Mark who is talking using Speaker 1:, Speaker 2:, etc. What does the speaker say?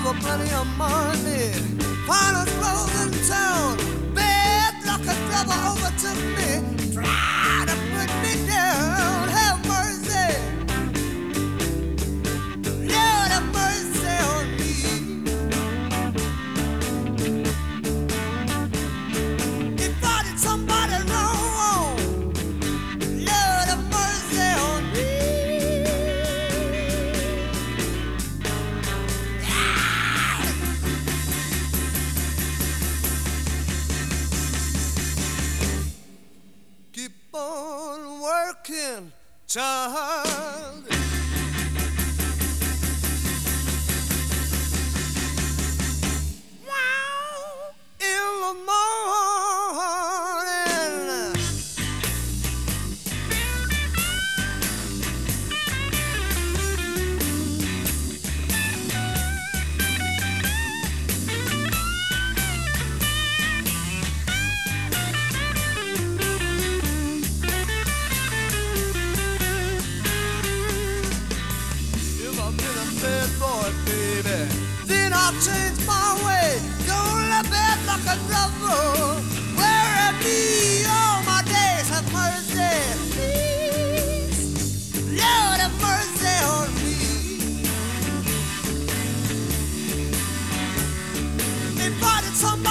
Speaker 1: for plenty of money. Finest clothes in town. Bad luck, a trouble overtook me. Try to put me down. Have mercy. Lord, have mercy on me. If I did somebody wrong, Lord, have mercy on me. Keep on working, child. Wow. In the morning. If I've been a bad boy, baby, then I'll change my way. Don't let bad luck a trouble worry me all my days. Have mercy, please. Lord, have mercy on me. If I did somebody